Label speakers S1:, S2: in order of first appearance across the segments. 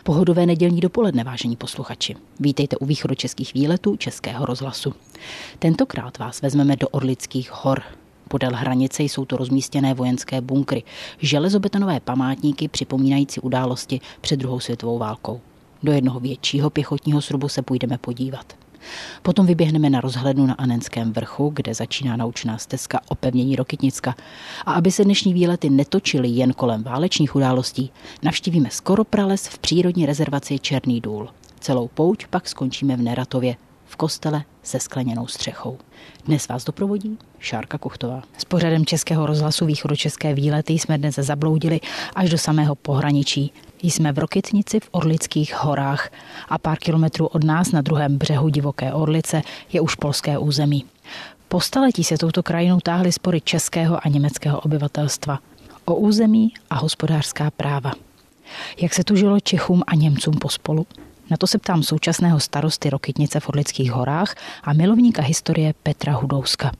S1: Pohodové nedělní dopoledne, vážení posluchači. Vítejte u východočeských výletů Českého rozhlasu. Tentokrát vás vezmeme do Orlických hor. Podél hranice jsou to rozmístěné vojenské bunkry, železobetonové památníky připomínající události před druhou světovou válkou. Do jednoho většího pěchotního srubu se půjdeme podívat. Potom vyběhneme na rozhlednu na Anenském vrchu, kde začíná naučná stezka opevnění Rokytnicka. A aby se dnešní výlety netočily jen kolem válečných událostí, navštívíme skoro prales v přírodní rezervaci Černý důl. Celou pouť pak skončíme v Neratově, v kostele se skleněnou střechou. Dnes vás doprovodí Šárka Kuchtová. S pořadem Českého rozhlasu Východočeské výlety jsme dnes zabloudili až do samého pohraničí. Jsme v Rokytnici v Orlických horách a pár kilometrů od nás na druhém břehu divoké Orlice je už polské území. Po staletí se touto krajinou táhly spory českého a německého obyvatelstva o území a hospodářská práva. Jak se tu žilo Čechům a Němcům pospolu? Na to se ptám současného starosty Rokytnice v Orlických horách a milovníka historie Petra Hudouska.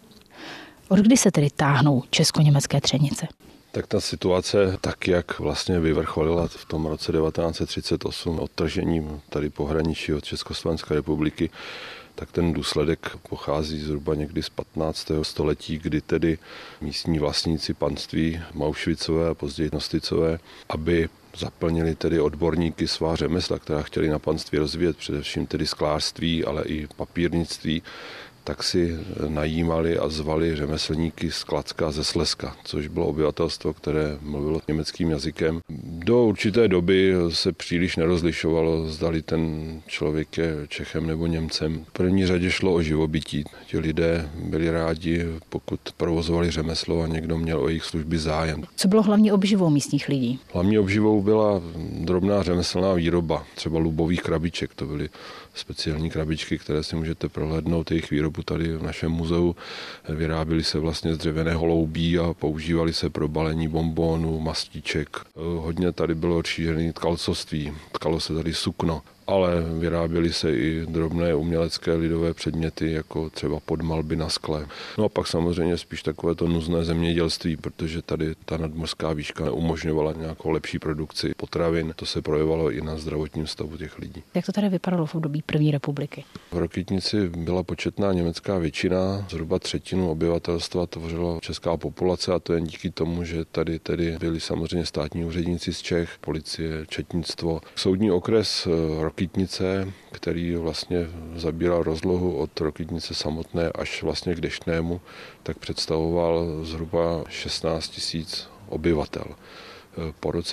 S1: Od kdy se tedy táhnou česko-německé třenice?
S2: Tak ta situace, tak jak vlastně vyvrcholila v tom roce 1938 odtržením tady pohraničí od Československé republiky, tak ten důsledek pochází zhruba někdy z 15. století, kdy tedy místní vlastníci panství Maušvicové a později Nosticové, aby zaplnili tedy odborníky svá řemesla, která chtěli na panství rozvíjet, především tedy sklářství, ale i papírnictví, tak si najímali a zvali řemeslníky z Kladska a ze Slezska, což bylo obyvatelstvo, které mluvilo německým jazykem. Do určité doby se příliš nerozlišovalo, zdali ten člověk je Čechem nebo Němcem. V první řadě šlo o živobytí. Ti lidé byli rádi, pokud provozovali řemeslo a někdo měl o jejich služby zájem.
S1: Co bylo hlavní obživou místních lidí?
S2: Hlavní obživou byla drobná řemeslná výroba, třeba lubových krabiček. To byly speciální krabičky, které si můžete prohlédnout. Jejich výrobu tady v našem muzeu. Vyráběly se vlastně z dřevěného loubí a používaly se pro balení bonbonů, mastíček. Hodně tady bylo rozšířené tkalcovství. Tkalo se tady sukno, ale vyráběly se i drobné umělecké lidové předměty, jako třeba podmalby na skle. No a pak samozřejmě spíš takové to nuzné zemědělství, protože tady ta nadmořská výška umožňovala nějakou lepší produkci potravin. To se projevovalo i na zdravotním stavu těch lidí.
S1: Jak to tady vypadalo v období první republiky?
S2: V Rokytnici byla početná německá většina, zhruba třetinu obyvatelstva tvořila česká populace, a to jen díky tomu, že tady tedy byli samozřejmě státní úředníci z Čech, policie, četnictvo. Soudní okres Rokytnice, který vlastně zabíral rozlohu od Rokytnice samotné až vlastně k Deštnému, tak představoval zhruba 16 000 obyvatel. Po roce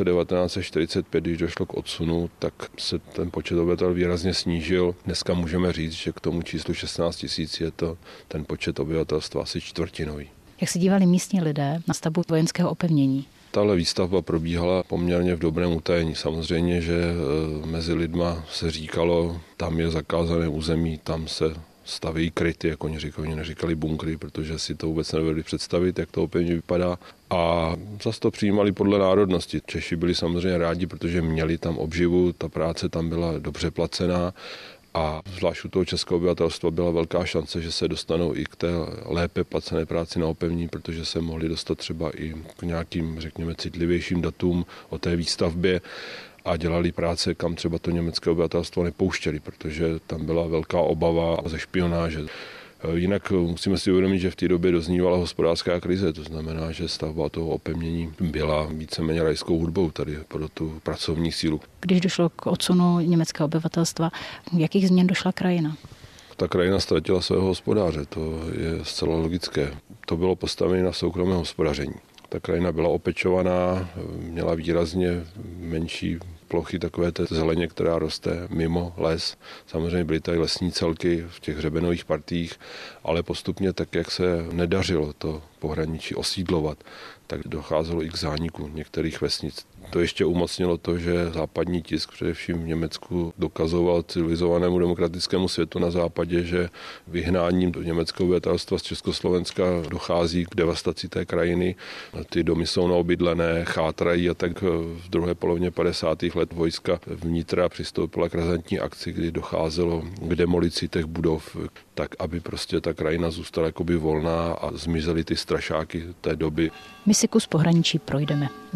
S2: 1945, když došlo k odsunu, tak se ten počet obyvatel výrazně snížil. Dneska můžeme říct, že k tomu číslu 16 000 je to ten počet obyvatelstva asi čtvrtinový.
S1: Jak se dívali místní lidé na stavbu vojenského opevnění?
S2: Tahle výstavba probíhala poměrně v dobrém utajení. Samozřejmě, že mezi lidma se říkalo, tam je zakázané území, tam se staví kryty, jak oni říkali, neříkali bunkry, protože si to vůbec nevedli představit, jak to opevnění vypadá. A zase to přijímali podle národnosti. Češi byli samozřejmě rádi, protože měli tam obživu, ta práce tam byla dobře placená. A zvlášť u toho českého obyvatelstva byla velká šance, že se dostanou i k té lépe placené práci na opevnění, protože se mohli dostat třeba i k nějakým, řekněme, citlivějším datům o té výstavbě a dělali práce, kam třeba to německé obyvatelstvo nepouštěli, protože tam byla velká obava ze špionáže. Jinak musíme si uvědomit, že v té době doznívala hospodářská krize, to znamená, že stavba toho opevnění byla víceméně rajskou hudbou tady pro tu pracovní sílu.
S1: Když došlo k odsunu německého obyvatelstva, jakých změn došla krajina?
S2: Ta krajina ztratila svého hospodáře, to je zcela logické. To bylo postavené na soukromé hospodaření. Ta krajina byla opečovaná, měla výrazně menší plochy takové té zeleně, která roste mimo les. Samozřejmě byly tady lesní celky v těch hřebenových partiích, ale postupně tak, jak se nedařilo to pohraničí osídlovat, tak docházelo i k zániku některých vesnic. To ještě umocnilo to, že západní tisk, především v Německu, dokazoval civilizovanému demokratickému světu na západě, že vyhnáním do německého obyvatelstva z Československa dochází k devastaci té krajiny. Ty domy jsou neobydlené, chátrají, a tak v druhé polovině 50. let vojska vnitra přistoupila k razantní akci, kdy docházelo k demolici těch budov, tak aby prostě ta krajina zůstala jakoby volná a zmizely ty strašáky té doby.
S1: My si kus pohraničí projdeme.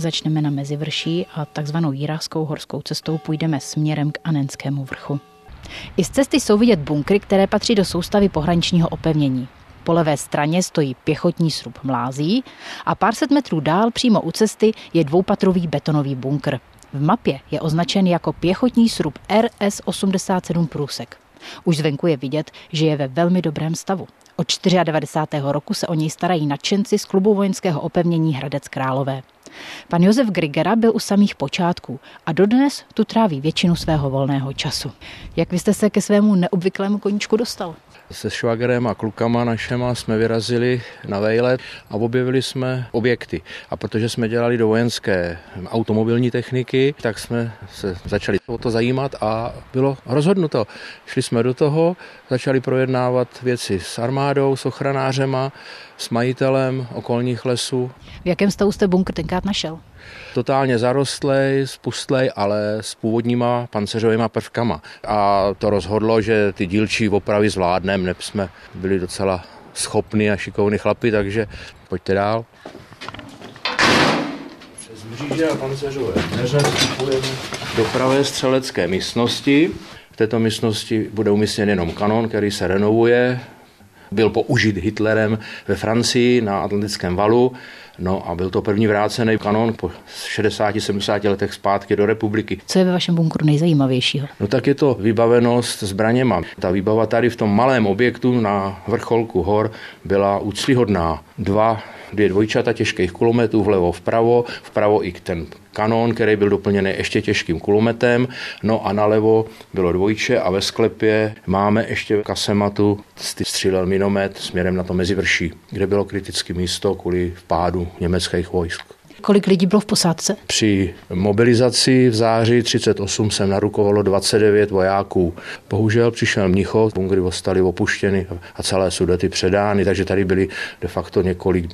S1: Začneme na Mezivrší a takzvanou Jirářskou horskou cestou půjdeme směrem k Annenskému vrchu. I z cesty jsou vidět bunkry, které patří do soustavy pohraničního opevnění. Po levé straně stojí pěchotní srub Mlází a pár set metrů dál přímo u cesty je dvoupatrový betonový bunkr. V mapě je označen jako pěchotní srub RS-87 Průsek. Už zvenku je vidět, že je ve velmi dobrém stavu. Od 94. roku se o něj starají nadšenci z klubu vojenského opevnění Hradec Králové. Pan Josef Grigera byl u samých počátků a dodnes tu tráví většinu svého volného času. Jak vy jste se ke svému neobvyklému koníčku dostal?
S3: Se švagrem a klukama našema jsme vyrazili na vejlet a objevili jsme objekty. A protože jsme dělali do vojenské automobilní techniky, tak jsme se začali o to zajímat a bylo rozhodnuto. Šli jsme do toho, začali projednávat věci s armádou, s ochranářema, s majitelem okolních lesů.
S1: V jakém stavu jste bunkr tenkrát našel?
S3: Totálně zarostlej, spustlej, ale s původníma panceřovýma prvkama. A to rozhodlo, že ty dílčí opravy zvládneme, neb jsme byli docela schopní a šikovní chlapi, takže pojďte dál. Přes mříže a panceřové dveře vstupujeme do pravé střelecké místnosti. V této místnosti bude umístěn jenom kanon, který se renovuje. Byl použit Hitlerem ve Francii na Atlantickém valu. No a byl to první vrácený kanon po 60-70 letech zpátky do republiky.
S1: Co je ve vašem bunkru nejzajímavějšího?
S3: No tak je to vybavenost zbraněma. Ta výbava tady v tom malém objektu na vrcholku hor byla úctyhodná. Dvě dvojčata těžkých kulometů vlevo vpravo i ten kanon, který byl doplněný ještě těžkým kulometem, no a nalevo bylo dvojče a ve sklepě máme ještě kasematu, střílel minomet směrem na to Mezivrší, kde bylo kritické místo kvůli vpádu německých vojsk.
S1: Kolik lidí bylo v posádce?
S3: Při mobilizaci v září 38 jsem narukovalo 29 vojáků. Bohužel přišel Mnichov, bunkry ostali opuštěny a celé Sudety předány, takže tady byly de facto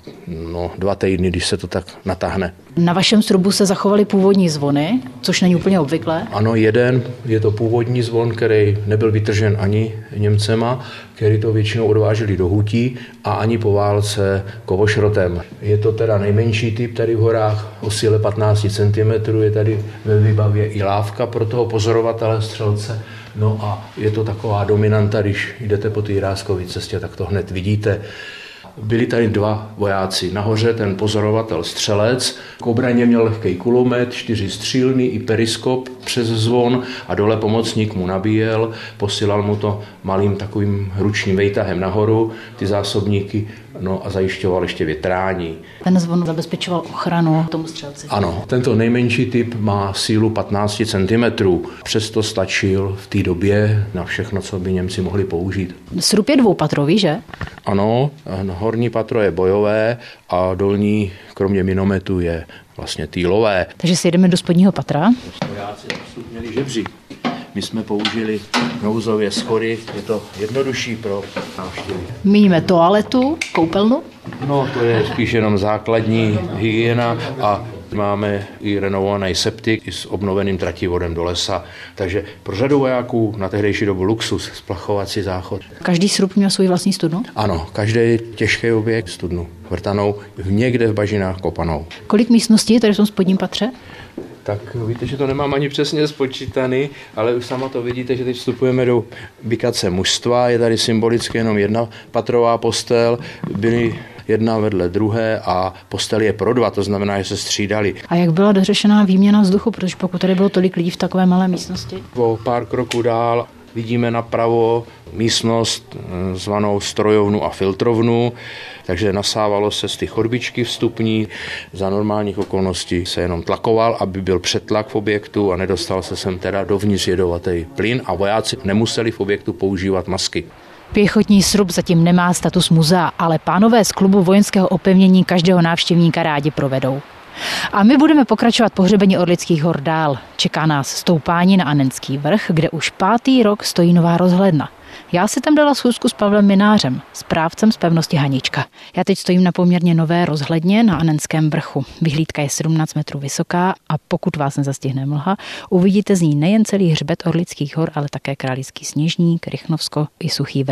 S3: 2 týdny, když se to tak natáhne.
S1: Na vašem srubu se zachovaly původní zvony, což není úplně obvyklé.
S3: Ano, jeden je to původní zvon, který nebyl vytržen ani Němcema, který to většinou odváželi do hutí a ani po válce kovošrotem. Je to teda nejmenší typ tady v horách, o síle 15 cm, je tady ve výbavě i lávka pro toho pozorovatele střelce. No a je to taková dominanta, když jdete po té Jirářské cestě, tak to hned vidíte. Byli tady 2 vojáci. Nahoře ten pozorovatel střelec, k obraně měl lehký kulomet, 4 střílny i periskop přes zvon a dole pomocník mu nabíjel, posílal mu to malým takovým ručním vejtahem nahoru, ty zásobníky, no a zajišťoval ještě větrání.
S1: Ten zvon zabezpečoval ochranu tomu střelci.
S3: Ano, tento nejmenší typ má sílu 15 cm. Přesto stačil v té době na všechno, co by Němci mohli použít.
S1: Srub je dvoupatrový, že?
S3: Ano, horní patro je bojové a dolní, kromě minometu, je vlastně týlové.
S1: Takže si jedeme do spodního patra.
S3: Vojáci měli žebřík. My jsme použili nouzově schody, je to jednodušší pro návštěvy.
S1: Míníme toaletu, koupelnu?
S3: No, to je spíš jenom základní hygiena a máme i renovovaný septik i s obnoveným trativodem do lesa. Takže pro řadu vojáků na tehdejší dobu luxus, splachovací záchod.
S1: Každý srub měl svůj vlastní studnu?
S3: Ano, každý těžký objekt studnu vrtanou, někde v bažinách kopanou.
S1: Kolik místností je tady v tom spodním patře?
S3: Tak víte, že to nemám ani přesně spočítaný, ale už sama to vidíte, že teď vstupujeme do bikace mužstva, je tady symbolicky jenom 1 patrová postel, byly jedna vedle druhé a postel je pro 2, to znamená, že se střídali.
S1: A jak byla dořešená výměna vzduchu, protože pokud tady bylo tolik lidí v takové malé místnosti?
S3: O pár kroků dál vidíme napravo místnost zvanou strojovnu a filtrovnu, takže nasávalo se z ty chodbičky vstupní. Za normálních okolností se jenom tlakoval, aby byl přetlak v objektu a nedostal se sem teda dovnitř jedovatý plyn a vojáci nemuseli v objektu používat masky.
S1: Pěchotní srub zatím nemá status muzea, ale pánové z klubu vojenského opevnění každého návštěvníka rádi provedou. A my budeme pokračovat po hřebeni Orlických hor dál. Čeká nás stoupání na Annenský vrch, kde už 5. rok stojí nová rozhledna. Já si tam dala schůzku s Pavlem Minářem, správcem z pevnosti Hanička. Já teď stojím na poměrně nové rozhledně na Annenském vrchu. Vyhlídka je 17 metrů vysoká a pokud vás nezastihne mlha, uvidíte z ní nejen celý hřbet Orlických hor, ale také Králický Sněžník, Rychnovsko i Suchý vrch.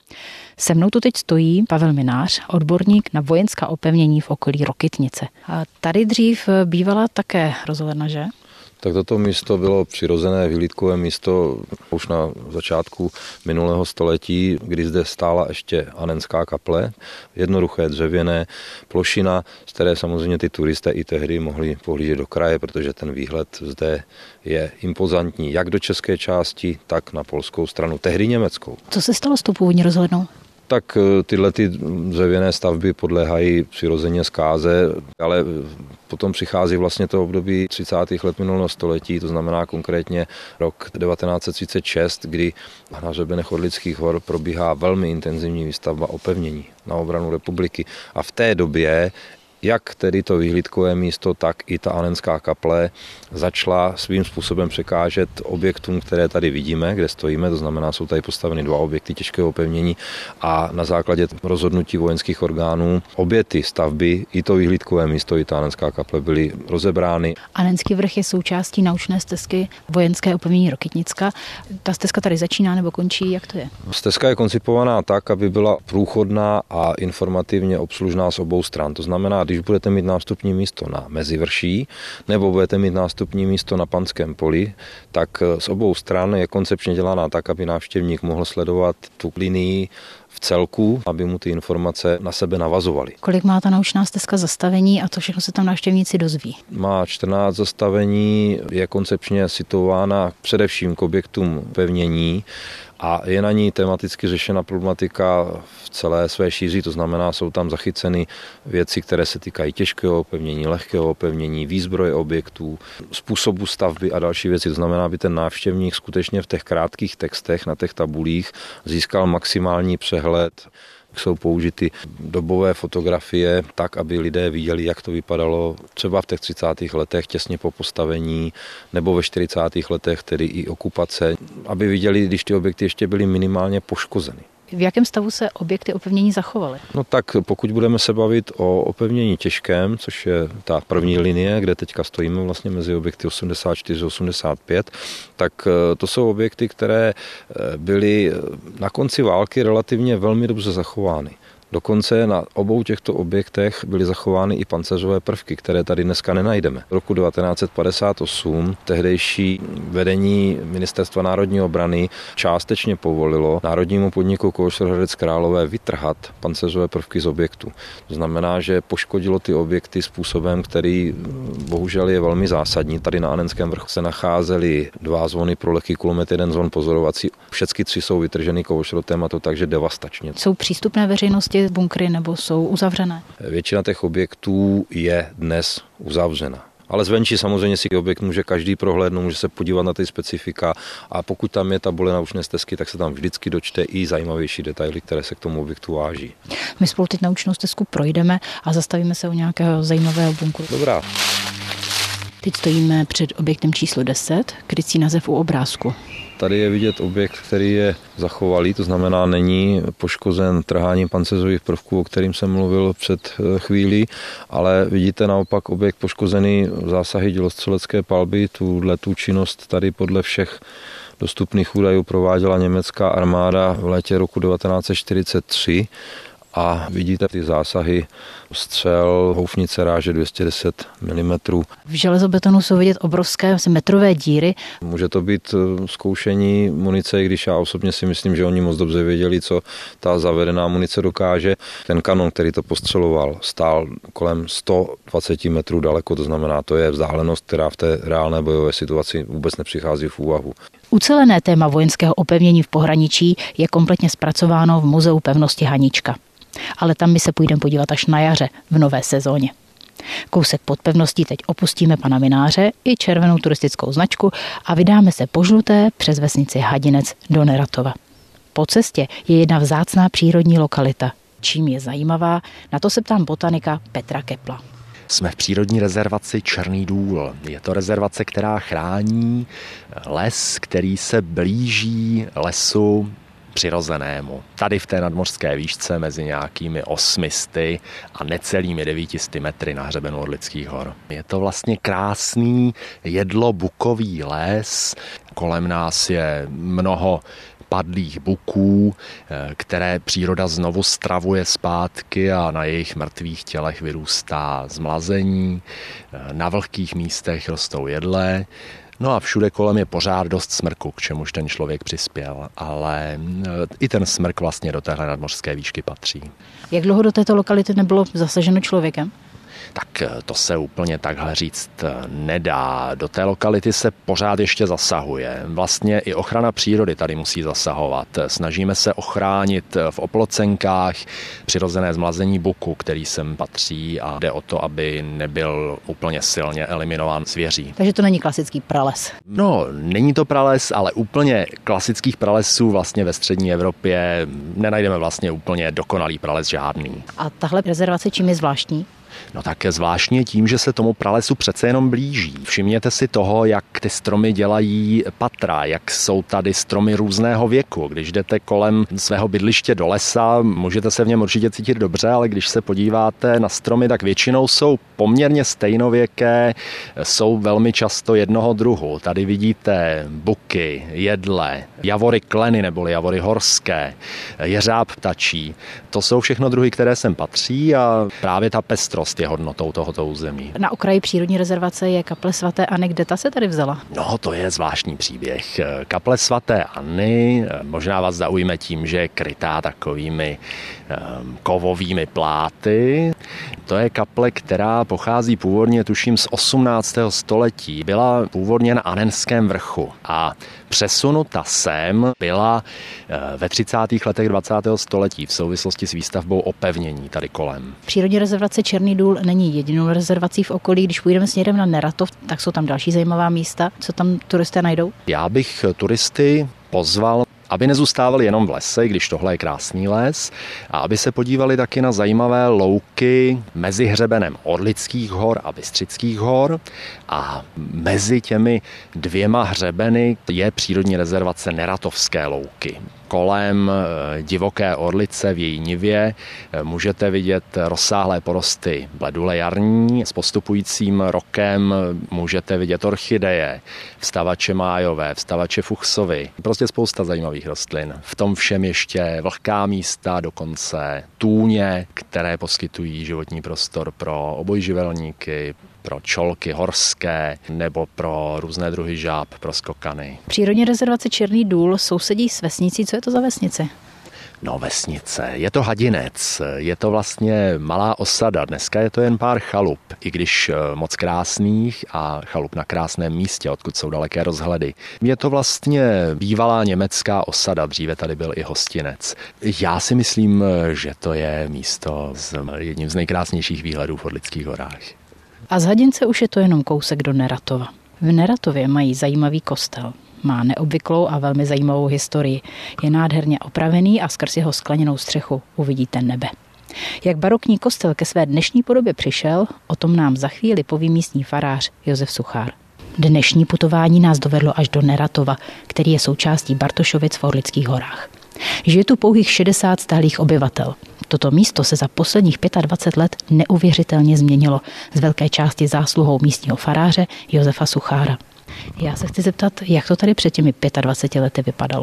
S1: Se mnou tu teď stojí Pavel Minář, odborník na vojenská opevnění v okolí Rokytnice. A tady dřív bývala také rozhledna, že?
S3: Tak toto místo bylo přirozené vyhlídkové místo už na začátku minulého století, kdy zde stála ještě Anenská kaple, jednoduché dřevěné plošina, z které samozřejmě ty turisté i tehdy mohli pohlížet do kraje, protože ten výhled zde je impozantní, jak do české části, tak na polskou stranu, tehdy německou.
S1: Co se stalo s tou původní rozhlednou?
S3: Tak tyhle ty dřevěné stavby podléhají přirozeně zkáze, ale potom přichází vlastně to období 30. let minulého století, to znamená konkrétně rok 1936, kdy na hřebenech Orlických hor probíhá velmi intenzivní výstavba opevnění na obranu republiky. A v té době jak tedy to vyhlídkové místo, tak i ta Anenská kaple začala svým způsobem překážet objektům, které tady vidíme, kde stojíme, to znamená, jsou tady postaveny 2 objekty těžkého opevnění a na základě rozhodnutí vojenských orgánů obě ty stavby, i to vyhlídkové místo, i ta Anenská kaple byly rozebrány.
S1: Anenský vrch je součástí naučné stezky vojenské opevnění Rokytnicka. Ta stezka tady začíná nebo končí, jak to je?
S3: Stezka je koncipovaná tak, aby byla průchodná a informativně obslužná z obou stran. To znamená, když budete mít nástupní místo na Mezivrší nebo budete mít nástupní místo na Panském poli, tak z obou stran je koncepčně dělaná tak, aby návštěvník mohl sledovat tu linii v celku, aby mu ty informace na sebe navazovaly.
S1: Kolik má ta naučná stezka zastavení a to všechno se tam návštěvníci dozví?
S3: Má 14 zastavení, je koncepčně situována především k objektům pevnění a je na ní tematicky řešena problematika v celé své šíři, to znamená, jsou tam zachyceny věci, které se týkají těžkého opevnění, lehkého opevnění, výzbroje objektů, způsobu stavby a další věci. To znamená, aby ten návštěvník skutečně v těch krátkých textech na těch tabulích získal maximální přehled. Jsou použity dobové fotografie tak, aby lidé viděli, jak to vypadalo třeba v těch 30. letech těsně po postavení nebo ve 40. letech, tedy i okupace, aby viděli, když ty objekty ještě byly minimálně poškozeny.
S1: V jakém stavu se objekty opevnění zachovaly?
S3: No tak pokud budeme se bavit o opevnění těžkém, což je ta první linie, kde teďka stojíme vlastně mezi objekty 84 a 85, tak to jsou objekty, které byly na konci války relativně velmi dobře zachovány. Dokonce na obou těchto objektech byly zachovány i pancéřové prvky, které tady dneska nenajdeme. V roku 1958 tehdejší vedení Ministerstva národní obrany částečně povolilo národnímu podniku Kovošrod-Hradec Králové vytrhat pancéřové prvky z objektu. To znamená, že poškodilo ty objekty způsobem, který bohužel je velmi zásadní. Tady na Anenském vrchu se nacházely 2 zvony pro lehký kulomet, 1 zvon pozorovací. Všechny 3 jsou vytrženy kovošrotem a to takže devastačně.
S1: Jsou přístupné veřejnosti bunkry nebo jsou uzavřené?
S3: Většina těch objektů je dnes uzavřena. Ale zvenčí samozřejmě si objekt může každý prohlédnout, může se podívat na ty specifika a pokud tam je tabule naučné stezky, tak se tam vždycky dočte i zajímavější detaily, které se k tomu objektu váží.
S1: My spolu teď naučnou stezku projdeme a zastavíme se u nějakého zajímavého bunkru.
S3: Dobrá.
S1: Teď stojíme před objektem číslo 10, krycí název u obrázku.
S3: Tady je vidět objekt, který je zachovalý, to znamená není poškozen trháním pancéřových prvků, o kterým jsem mluvil před chvílí, ale vidíte naopak objekt poškozený zásahy dělostřelecké palby. Tu činnost tady podle všech dostupných údajů prováděla německá armáda v létě roku 1943 a vidíte ty zásahy střel, houfnice ráže 210 mm.
S1: V železobetonu jsou vidět obrovské metrové díry.
S3: Může to být zkoušení munice, když já osobně si myslím, že oni moc dobře věděli, co ta zavedená munice dokáže. Ten kanon, který to postřeloval, stál kolem 120 metrů daleko, to znamená, to je vzdálenost, která v té reálné bojové situaci vůbec nepřichází v úvahu.
S1: Ucelené téma vojenského opevnění v pohraničí je kompletně zpracováno v Muzeu pevnosti Hanička. Ale tam my se půjdeme podívat až na jaře v nové sezóně. Kousek pod pevností teď opustíme pana Mináře i červenou turistickou značku a vydáme se po žluté přes vesnici Hadinec do Neratova. Po cestě je jedna vzácná přírodní lokalita. Čím je zajímavá, na to se ptám botanika Petra Kepla.
S4: Jsme v přírodní rezervaci Černý důl. Je to rezervace, která chrání les, který se blíží lesu přirozenému. Tady v té nadmořské výšce mezi nějakými 800 a necelými 900 metry na hřebenu Orlických hor. Je to vlastně krásný jedlo-bukový les. Kolem nás je mnoho padlých buků, které příroda znovu stravuje zpátky a na jejich mrtvých tělech vyrůstá zmlazení. Na vlhkých místech rostou jedle. No a všude kolem je pořád dost smrku, k čemuž ten člověk přispěl, ale i ten smrk vlastně do téhle nadmořské výšky patří.
S1: Jak dlouho do této lokality nebylo zasaženo člověkem?
S4: Tak to se úplně takhle říct nedá. Do té lokality se pořád ještě zasahuje. Vlastně i ochrana přírody tady musí zasahovat. Snažíme se ochránit v oplocenkách přirozené zmlazení buku, který sem patří, a jde o to, aby nebyl úplně silně eliminován zvěří.
S1: Takže to není klasický prales.
S4: No, není to prales, ale úplně klasických pralesů vlastně ve střední Evropě nenajdeme vlastně úplně dokonalý prales žádný.
S1: A tahle rezervace čím je zvláštní?
S4: No tak zvláštně tím, že se tomu pralesu přece jenom blíží. Všimněte si toho, jak ty stromy dělají patra, jak jsou tady stromy různého věku. Když jdete kolem svého bydliště do lesa, můžete se v něm určitě cítit dobře, ale když se podíváte na stromy, tak většinou jsou poměrně stejnověké, jsou velmi často jednoho druhu. Tady vidíte buky, jedle, javory kleny neboli javory horské, jeřáb ptačí. To jsou všechno druhy, které sem patří, a právě ta pestrost je hodnotou tohoto území.
S1: Na okraji přírodní rezervace je kaple svaté Anny. Kde ta se tady vzala?
S4: No, to je zvláštní příběh. Kaple svaté Anny možná vás zaujme tím, že je krytá takovými kovovými pláty. To je kaple, která pochází původně, tuším, z 18. století. Byla původně na Annenském vrchu a přesunuta sem byla ve 30. letech 20. století v souvislosti s výstavbou opevnění tady kolem.
S1: Přírodní rezervace Černý důl není jedinou rezervací v okolí. Když půjdeme směrem na Neratov, tak jsou tam další zajímavá místa. Co tam turisté najdou? Já bych turisty pozval, aby nezůstávali jenom v lese, když tohle je krásný les, a aby se podívali taky na zajímavé louky mezi hřebenem Orlických hor a Bystřických hor, a mezi těmi dvěma hřebeny je přírodní rezervace Neratovské louky. Kolem divoké Orlice v její nivě můžete vidět rozsáhlé porosty bledule jarní. S postupujícím rokem můžete vidět orchideje, vstavače májové, vstavače fuchsovy. Prostě spousta zajímavých rostlin. V tom všem ještě vlhká místa, dokonce tůně, které poskytují životní prostor pro obojživelníky, pro čolky horské nebo pro různé druhy žáb, pro skokany. Přírodní rezervace Černý důl sousedí s vesnicí. Co je to za vesnice?
S4: No, vesnice. Je to Hadinec, je to vlastně malá osada. Dneska je to jen pár chalup, i když moc krásných, a chalup na krásném místě, odkud jsou daleké rozhledy. Je to vlastně bývalá německá osada, dříve tady byl i hostinec. Já si myslím, že to je místo s jedním z nejkrásnějších výhledů v Orlických horách.
S1: A z Hadince už je to jenom kousek do Neratova. V Neratově mají zajímavý kostel. Má neobvyklou a velmi zajímavou historii. Je nádherně opravený a skrz jeho skleněnou střechu uvidíte nebe. Jak barokní kostel ke své dnešní podobě přišel, o tom nám za chvíli poví místní farář Josef Suchár. Dnešní putování nás dovedlo až do Neratova, který je součástí Bartošovic v Orlických horách. Žije tu pouhých 60 stálých obyvatel. Toto místo se za posledních 25 let neuvěřitelně změnilo, z velké části zásluhou místního faráře Josefa Suchára. Já se chci zeptat, jak to tady před těmi 25 lety vypadalo?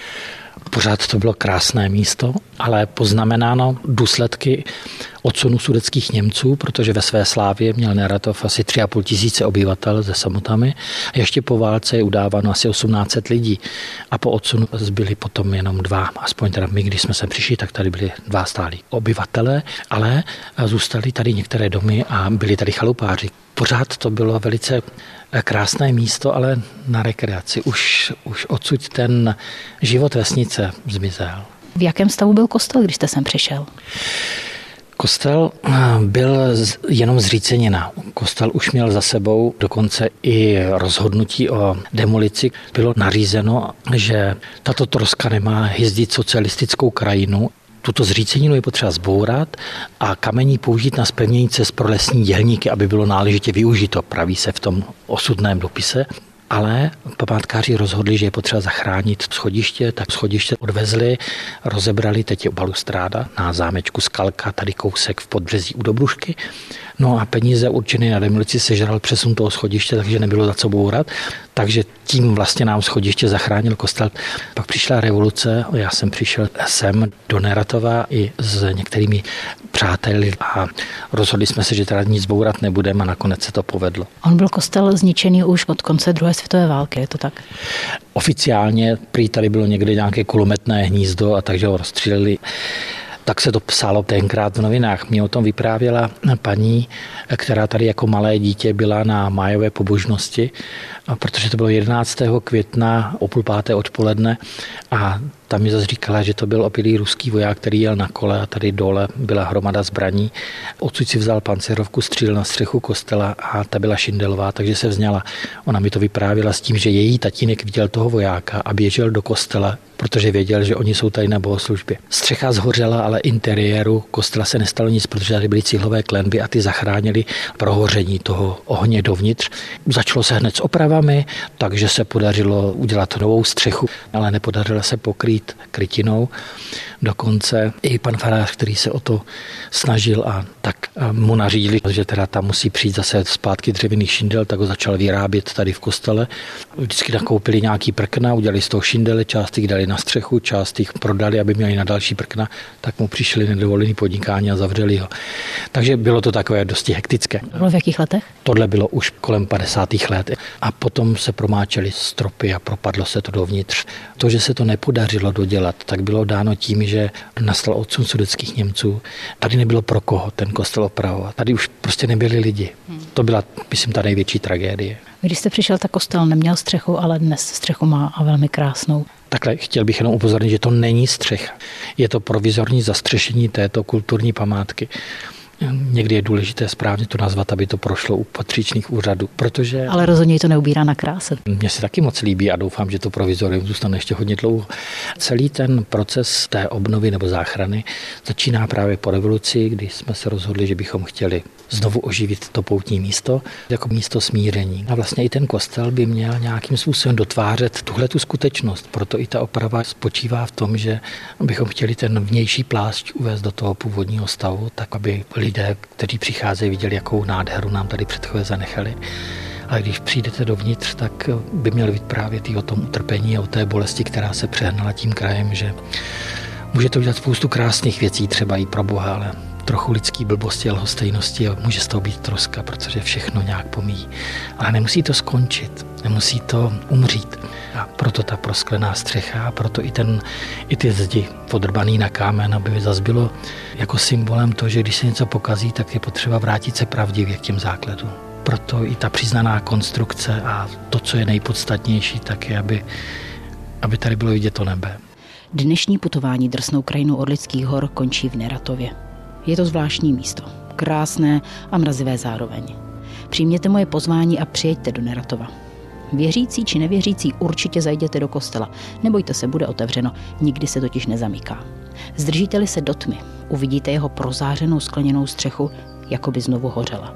S5: Pořád to bylo krásné místo, ale poznamenáno důsledky odsunu sudetských Němců, protože ve své slávě měl Neratov asi 3,5 tisíce obyvatel se samotami a ještě po válce je udáváno asi 1800 lidí a po odsunu zbyli potom jenom 2. Aspoň teda my, když jsme sem přišli, tak tady byli 2 stálí obyvatele, ale zůstaly tady některé domy a byli tady chalupáři. Pořád to bylo velice krásné místo, ale na rekreaci. Už odsud ten život vesnice zmizel.
S1: V jakém stavu byl kostel, když jste sem přišel?
S5: Kostel byl jenom zřícenina. Kostel už měl za sebou dokonce i rozhodnutí o demolici. Bylo nařízeno, že tato troska nemá hyzdit socialistickou krajinu. Tuto zříceninu je potřeba zbourat a kamení použít na zpevnění cest pro lesní dělníky, aby bylo náležitě využito, praví se v tom osudném dopise. ale památkáři rozhodli, že je potřeba zachránit schodiště, tak schodiště odvezli, rozebrali, teď je balustráda na zámečku Skalka, tady kousek v Podbřezí u Dobrušky. No a peníze určené na demolici sežral přesun toho schodiště, takže nebylo za co bourat. Takže tím vlastně nám schodiště zachránil kostel. Pak přišla revoluce, já jsem přišel sem do Neratova i s některými přáteli a rozhodli jsme se, že teda nic bourat nebudeme a nakonec se to povedlo.
S1: On byl kostel zničený už od konce druhé světové války, je to tak?
S5: Oficiálně prý tady bylo někde nějaké kulometné hnízdo a takže ho rozstříleli. Tak se to psalo tenkrát v novinách. Mě o tom vyprávěla paní, která tady jako malé dítě byla na májové pobožnosti, protože to bylo 11. května o 4:30 odpoledne a tam mi zase říkala, že to byl opilý ruský voják, který jel na kole a tady dole byla hromada zbraní. Odsud si vzal pancérovku, střílel na střechu kostela a ta byla šindelová, takže se vzněla. Ona mi to vyprávěla s tím, že její tatínek viděl toho vojáka a běžel do kostela, protože věděl, že oni jsou tady na bohoslužbě. Střecha zhořela, ale interiéru kostela se nestalo nic, protože tady byly cihlové klenby a ty zachránili prohoření toho ohně dovnitř. Začalo se hned s opravami, takže se podařilo udělat novou střechu, ale nepodařilo se pokrýt krytinou. Dokonce i pan farář, který se o to snažil a tak mu nařídili, že teda tam musí přijít zase zpátky dřevěný šindel, tak ho začal vyrábět tady v kostele. Vždycky nakoupili nějaký prkna, udělali z toho šindele, část jich dali na střechu, část jich prodali, aby měli na další prkna, tak mu přišli nedovolený podnikání a zavřeli ho. Takže bylo to takové dosti hektické.
S1: Bylo v jakých letech?
S5: Tohle bylo už kolem 50. let a potom se promáčely stropy a propadlo se to dovnitř. To, že se to nepodařilo dodělat, tak bylo dáno tím, že nastal odsun sudetských Němců. Tady nebylo pro koho ten kostel opravovat. Tady už prostě nebyli lidi. To byla, myslím, ta největší tragédie.
S1: Když jste přišel, tak kostel neměl střechu, ale dnes střechu má a velmi krásnou.
S5: Takhle chtěl bych jenom upozornit, že to není střecha. Je to provizorní zastřešení této kulturní památky. Někdy je důležité správně to nazvat, aby to prošlo u patřičných úřadů, protože...
S1: Ale rozhodně to neubírá na kráse.
S5: Mně se taky moc líbí a doufám, že to provizorium zůstane ještě hodně dlouho. Celý ten proces té obnovy nebo záchrany začíná právě po revoluci, kdy jsme se rozhodli, že bychom chtěli znovu oživit to poutní místo jako místo smíření. A vlastně i ten kostel by měl nějakým způsobem dotvářet tuhletu skutečnost. Proto i ta oprava spočívá v tom, že bychom chtěli ten vnější plášť uvést do toho původního stavu, tak aby lidé, kteří přicházejí, viděli, jakou nádheru nám tady předchozí zanechali. Ale když přijdete dovnitř, tak by měli vyprávět i o tom utrpení a o té bolesti, která se přehnala tím krajem, že může to udělat spoustu krásných věcí, třeba i pro Boha, ale trochu lidský blbosti a lhostejnosti a může z toho být troska, protože všechno nějak pomíjí. Ale nemusí to skončit, nemusí to umřít. A proto ta prosklená střecha, a proto i ty zdi podrbaný na kámen, aby zase bylo jako symbolem to, že když se něco pokazí, tak je potřeba vrátit se pravdivě k těm základům. Proto i ta přiznaná konstrukce a to, co je nejpodstatnější, tak je, aby tady bylo vidět to nebe.
S1: Dnešní putování drsnou krajinou Orlických hor končí v Neratově. Je to zvláštní místo, krásné a mrazivé zároveň. Přijměte moje pozvání a přijeďte do Neratova. Věřící či nevěřící určitě zajděte do kostela. Nebojte se, bude otevřeno, nikdy se totiž nezamyká. Zdržíte-li se do tmy, uvidíte jeho prozářenou skleněnou střechu, jako by znovu hořela.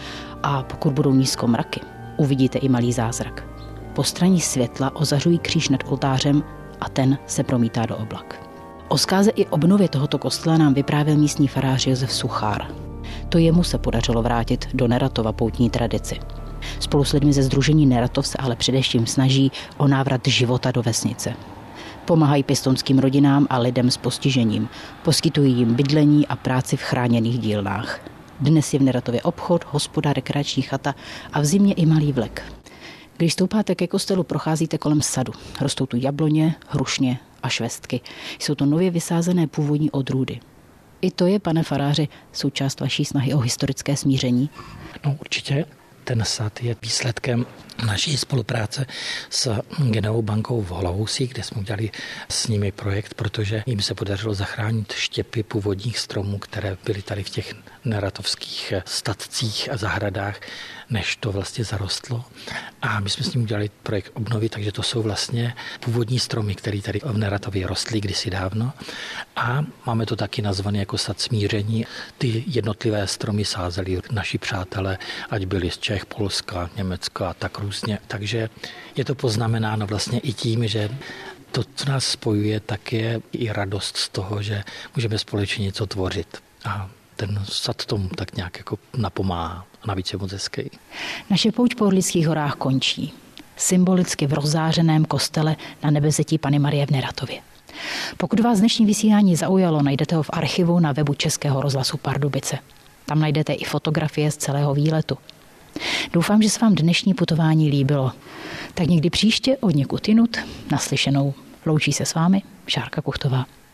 S1: A pokud budou nízko mraky, uvidíte i malý zázrak. Postranní světla ozařují kříž nad oltářem a ten se promítá do oblak. O zkáze i obnově tohoto kostela nám vyprávěl místní farář Josef Suchár. To jemu se podařilo vrátit do Neratova poutní tradici. Spolu s lidmi ze sdružení Neratov se ale především snaží o návrat života do vesnice. Pomáhají pěstounským rodinám a lidem s postižením. Poskytují jim bydlení a práci v chráněných dílnách. Dnes je v Neratově obchod, hospoda, rekreační chata a v zimě i malý vlek. Když stoupáte ke kostelu, procházíte kolem sadu. Rostou tu jabloně, hrušně a švestky. Jsou to nově vysázené původní odrůdy. I to je, pane faráři, součást vaší snahy o historické smíření?
S5: No určitě. Ten sad je výsledkem naší spolupráce s Genovou bankou v Holohousí, kde jsme udělali s nimi projekt, protože jim se podařilo zachránit štěpy původních stromů, které byly tady v těch neratovských statcích a zahradách, než to vlastně zarostlo. A my jsme s ním udělali projekt obnovy, takže to jsou vlastně původní stromy, které tady v Neratově rostly kdysi dávno. A máme to taky nazvané jako sad smíření. Ty jednotlivé stromy sázeli naši přátelé, ať byli z Čech, severech Polska, Německa a tak různě. Takže je to poznamenáno vlastně i tím, že to, co nás spojuje, tak je i radost z toho, že můžeme společně něco tvořit. A ten sad tomu tak nějak jako napomáhá. A navíc je moc hezký.
S1: Naše pouť po Orlických horách končí. Symbolicky v rozzářeném kostele na Nebezetí Panny Marie v Neratově. Pokud vás dnešní vysílání zaujalo, najdete ho v archivu na webu Českého rozhlasu Pardubice. Tam najdete i fotografie z celého výletu. Doufám, že se vám dnešní putování líbilo. Tak někdy příště od někud jinut, naslyšenou. Loučí se s vámi Šárka Kuchtová.